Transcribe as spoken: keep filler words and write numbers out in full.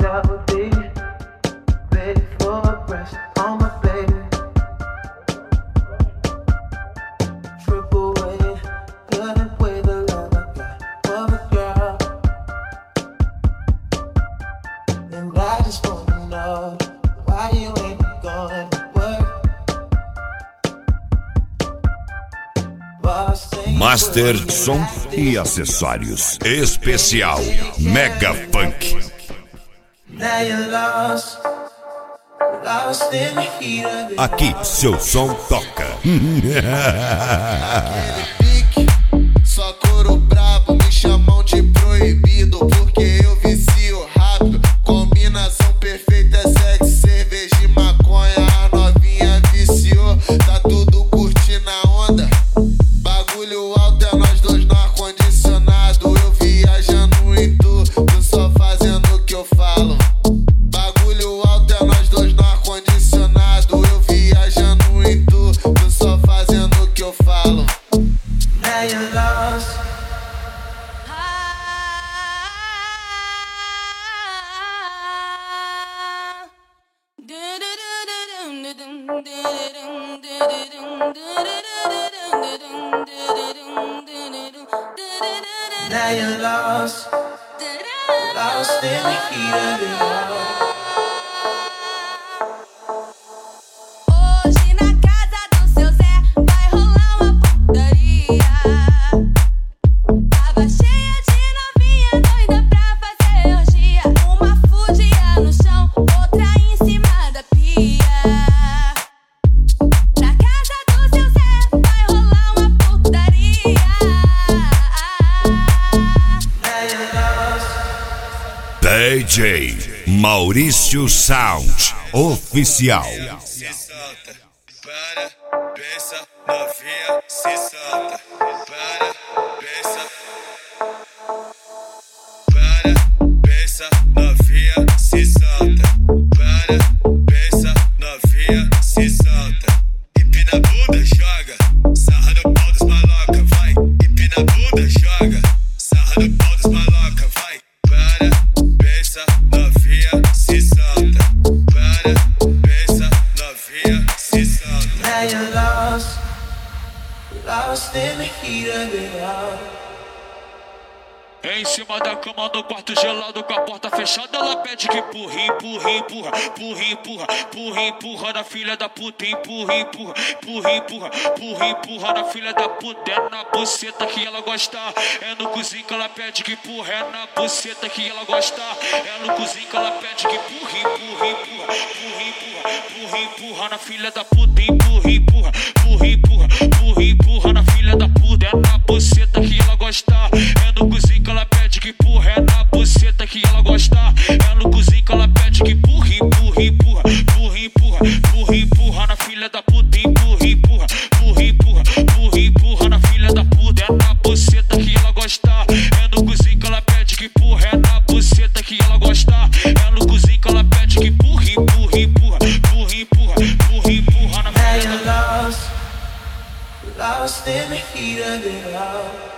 Master Som e Acessórios Especial Mega Funk. Aqui seu som toca. Só couro brabo, me chamam de proibido, porque eu vicio rápido. Combinação perfeita, sexo, cerveja e maconha. A novinha viciou, tá tudo curtindo a onda. Bagulho alto é nós dois no ar-condicionado. Eu viajando em tu, tu só fazendo o que eu falo. Bagulho alto é nós dois no ar-condicionado. Eu viajando em tu, tu só fazendo o que eu falo. Now you're lost. Now you're lost, lost in the heat of it all. Hoje na casa do seu Zé vai rolar uma putaria. Tava cheia de novinha doida pra fazer orgia. Uma fugia no chão, outra em cima da pia. Na casa do seu Zé vai rolar uma putaria. D J Maurício Sound Oficial. Se solta, para, pensa, novinha, se solta, para, pensa, para, pensa, novinha, se solta, para, pensa, novinha, se solta. Empina a bunda, joga, sarra no pau dos maloca, vai. Empina a bunda, joga, sarra no pau dos maloca, vai. Para, pensa, novinha, se solta, para, pensa, novinha, se solta. Now you're lost, lost in the heat of it all. Em cima da cama no quarto gelado com a porta fechada, ela pede que empurra, empurra, empurra, empurra, empurra, empurra, empurra na filha da puta, empurra, empurra, empurra, empurra, empurra, empurra na filha da puta. É na buceta que ela gosta, é no cozinho que ela pede que empurra, é na buceta que ela gosta, é no cozinho que ela pede que empurra, empurra, empurra, empurra, empurra, empurra, empurra na filha da puta, empurra, empurra, empurra, empurra, empurra, empurra na filha da puta. É na buceta que ela gosta, é no cozinho que ela pede que empurra, é na buceta que ela gosta, é no cozinho que ela pede que empurra, empurra, empurra, empurra, empurra, empurra, empurra na filha da puta, empurra, empurra, empurra, empurra, empurra, empurra na filha da puta. É na buceta que ela gosta, é no cozinho que ela pede que empurra, é na buceta que ela gosta, é no cozinho que ela pede que empurra, empurra, empurra, empurra, empurra, empurra, empurra na filha da puta. Lost in the heat of it all.